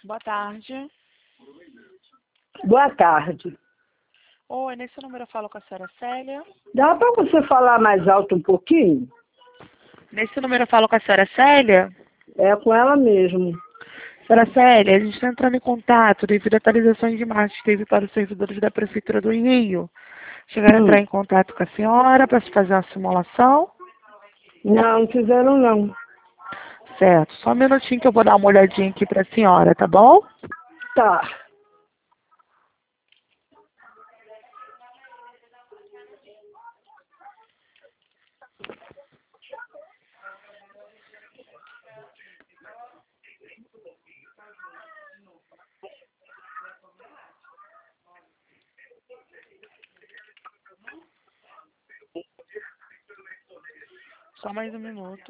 Boa tarde. Boa tarde. Oi, nesse número eu falo com a senhora Célia. Dá para você falar mais alto um pouquinho? Nesse número eu falo com a senhora Célia. É com ela mesmo. Senhora Célia, a gente está entrando em contato devido a atualizações de marketing que teve para os servidores da Prefeitura do Rio. Chegaram a entrar em contato com a senhora para se fazer uma simulação? Não fizeram não. Certo, só um minutinho que eu vou dar uma olhadinha aqui para a senhora, tá bom? Tá. Só mais um minuto.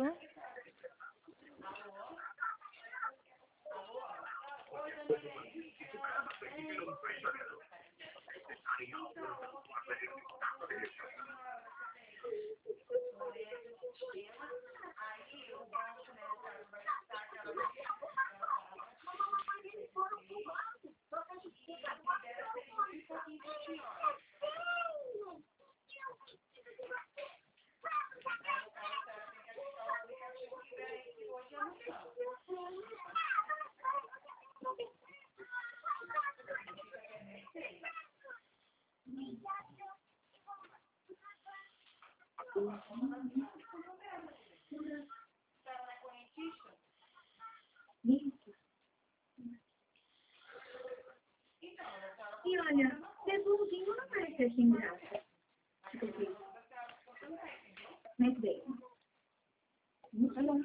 E olha, Cebulzinho não parece assim graça. Muito bem. Tá bom.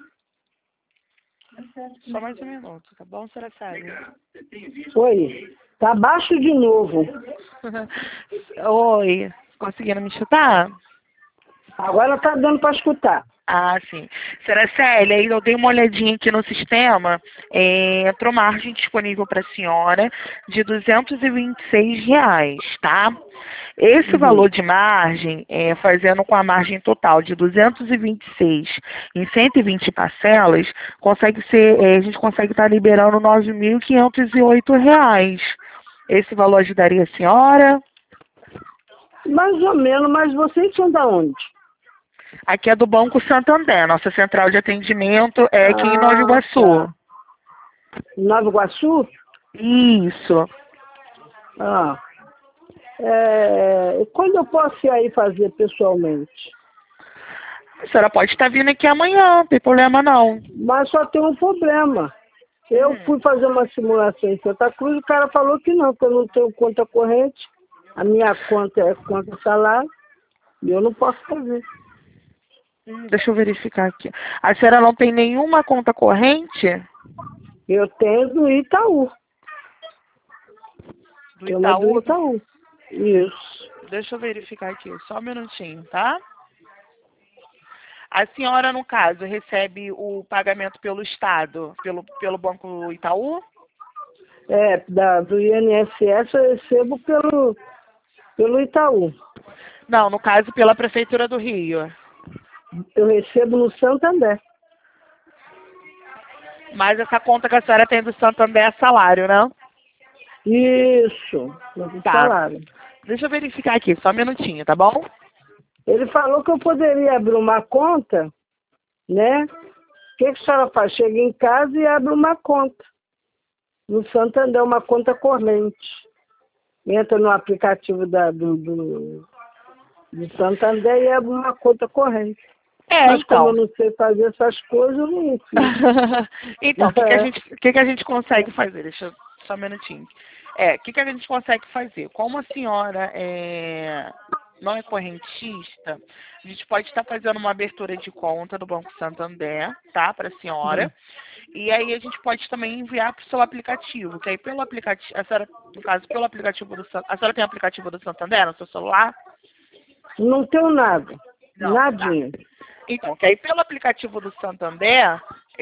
Só mais um minuto, tá bom, senhora Célia? Oi. Tá baixo de novo. Oi, conseguiram me escutar? Agora tá dando para escutar. Ah, sim. Senhora Célia, eu dei uma olhadinha aqui no sistema, entrou margem disponível para a senhora de R$ 226, tá? Esse valor de margem, fazendo com a margem total de 226 em 120 parcelas, a gente consegue estar liberando R$ 9.508. Esse valor ajudaria a senhora? Mais ou menos, mas vocês são da onde? Aqui é do Banco Santander, nossa central de atendimento é aqui em Nova Iguaçu. Tá. Nova Iguaçu? Isso. Quando eu posso ir aí fazer pessoalmente? A senhora pode estar vindo aqui amanhã, não tem problema não. Mas só tem um problema. Eu fui fazer uma simulação em Santa Cruz, o cara falou que eu não tenho conta corrente, a minha conta é conta salário, e eu não posso fazer. Deixa eu verificar aqui. A senhora não tem nenhuma conta corrente? Eu tenho do Itaú. Do Itaú? Do Itaú. Isso. Deixa eu verificar aqui, só um minutinho, tá? A senhora, no caso, recebe o pagamento pelo Estado, pelo Banco Itaú? Do INSS eu recebo pelo Itaú. Não, no caso, pela Prefeitura do Rio. Eu recebo no Santander. Mas essa conta que a senhora tem do Santander é salário, né? Isso, no salário. Deixa eu verificar aqui, só um minutinho, tá bom? Ele falou que eu poderia abrir uma conta, né? O que a senhora faz? Chega em casa e abre uma conta. No Santander, uma conta corrente. Entra no aplicativo do Santander e abre uma conta corrente. Mas então. como eu não sei fazer essas coisas, eu não fiz. Então, o que a gente consegue fazer? Deixa eu, só um minutinho. O que a gente consegue fazer? Como a senhora não é correntista, a gente pode estar fazendo uma abertura de conta do Banco Santander, tá? Para a senhora. E aí a gente pode também enviar para o seu aplicativo, que aí pelo aplicativo, a senhora, no caso, pelo aplicativo a senhora tem o aplicativo do Santander no seu celular? Não tenho nada. Não, Nadinha. Tá. Então, que aí pelo aplicativo do Santander,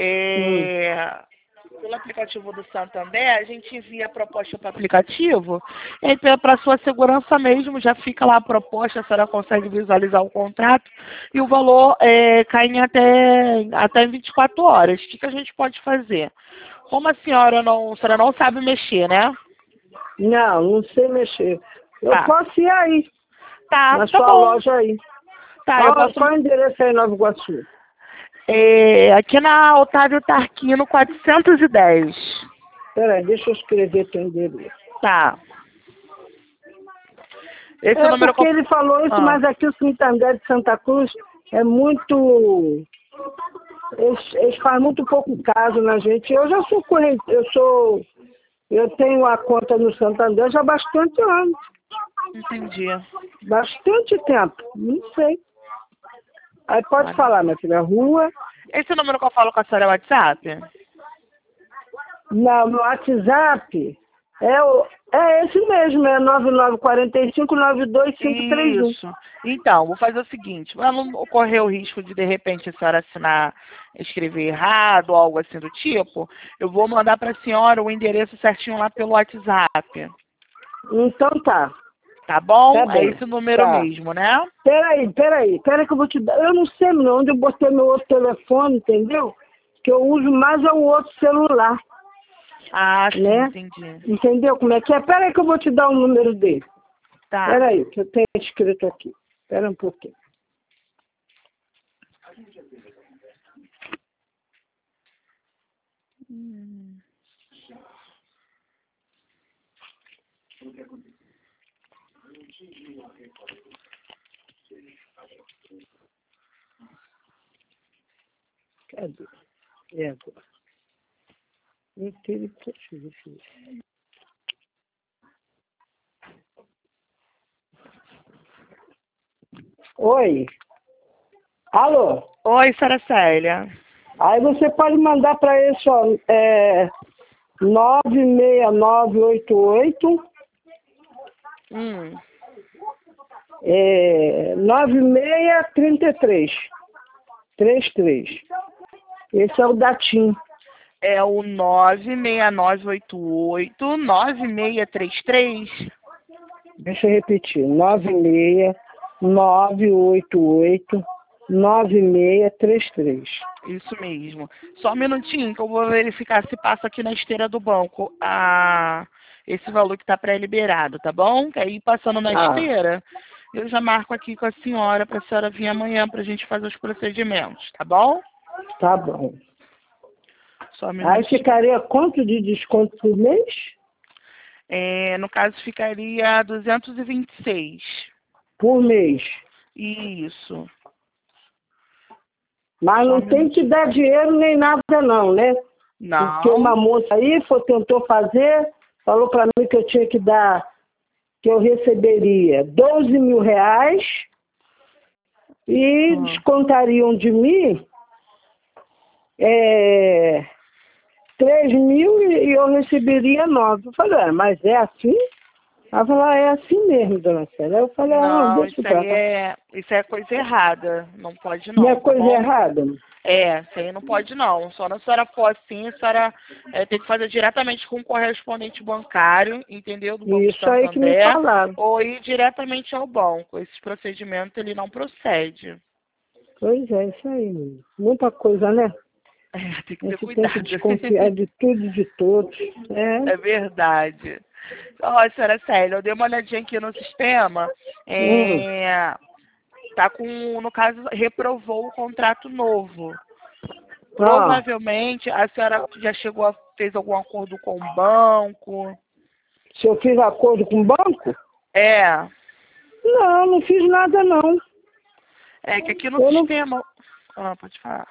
a gente envia a proposta para o aplicativo, e aí para sua segurança mesmo, já fica lá a proposta, a senhora consegue visualizar o contrato, e o valor cai em até em 24 horas. O que a gente pode fazer? Como a senhora não sabe mexer, né? Não, não sei mexer. Eu Tá. posso ir aí, Tá, na tá sua bom. loja aí. Tá, eu posso... Qual é o endereço aí em Nova Iguaçu? aqui na Otávio Tarquino 410. Peraí, deixa eu escrever teu endereço. Tá. Esse é o número Porque ele falou isso, mas aqui o Santander de Santa Cruz é muito... Eles fazem muito pouco caso na gente. Eu já sou corrente, eu tenho a conta no Santander já há bastante anos. Entendi. Bastante tempo, não sei. Aí pode falar, minha filha, rua. Esse é o número que eu falo com a senhora é WhatsApp? Não, no WhatsApp é esse mesmo, é 9945-92531. Isso. Então, vou fazer o seguinte, para não ocorrer o risco de repente a senhora escrever errado ou algo assim do tipo, eu vou mandar para a senhora o endereço certinho lá pelo WhatsApp. Então tá. Tá bom? Tá bom. É esse número Tá. mesmo, né? Peraí que eu vou te dar. Eu não sei onde eu botei meu outro telefone, entendeu? Que eu uso mais é o outro celular. Ah, sim, né? entendi. Entendeu como é que é? Peraí que eu vou te dar o número dele. Tá. Peraí, que eu tenho escrito aqui. Espera um pouquinho. Cadê? É agora. Não teve possível. Oi. Alô? Oi, senhora Célia. Aí você pode mandar para esse, ó, 96988 9633 33. Esse é o da TIM. É o 96988 9633. Deixa eu repetir. 96988 9633. Isso mesmo. Só um minutinho que eu vou verificar se passa aqui na esteira do banco esse valor que está pré-liberado, tá bom? Que aí passando na esteira, eu já marco aqui com a senhora para a senhora vir amanhã para a gente fazer os procedimentos, tá bom? Tá bom. Só um minutinho. Aí ficaria quanto de desconto por mês? No caso, ficaria 226. Por mês. Isso. Mas não tem que dar dinheiro nem nada não, né? Não. Porque uma moça aí tentou fazer, falou para mim que eu tinha que dar, que eu receberia 12 mil reais e descontariam de mim 3 mil e eu receberia 9. Eu falei, mas é assim? Ela falou, é assim mesmo, dona Célia. Eu falei, não, deixa pra lá. isso é coisa errada. Não pode não. Não é tá coisa bom? errada? Isso aí não pode não. Só na senhora for assim, a senhora tem que fazer diretamente com o correspondente bancário, entendeu? Do Banco Isso aí que me Santander, falaram. ou ir diretamente ao banco. Esse procedimento ele não procede. Pois é, isso aí. Muita coisa, né? Tem que A ter gente cuidado. tem que desconfiar de tudo e de todos. É verdade. Ó, senhora Célia, eu dei uma olhadinha aqui no sistema. Tá no caso, reprovou o contrato novo. Provavelmente a senhora já fez algum acordo com o banco? Se eu fiz acordo com o banco? Não, não fiz nada não. É que aqui no sistema... pode falar.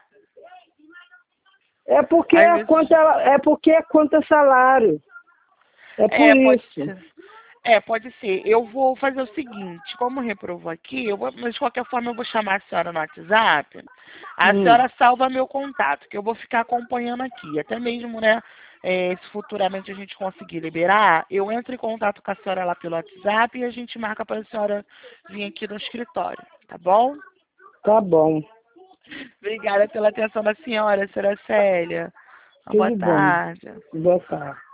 É porque é conta salário. É por isso. Pode ser. Eu vou fazer o seguinte, como reprovou aqui, mas de qualquer forma eu vou chamar a senhora no WhatsApp. A senhora salva meu contato, que eu vou ficar acompanhando aqui. Até mesmo, né, se futuramente a gente conseguir liberar, eu entro em contato com a senhora lá pelo WhatsApp e a gente marca para a senhora vir aqui no escritório, tá bom? Tá bom. Obrigada pela atenção da senhora Célia. Boa tarde. Boa tarde.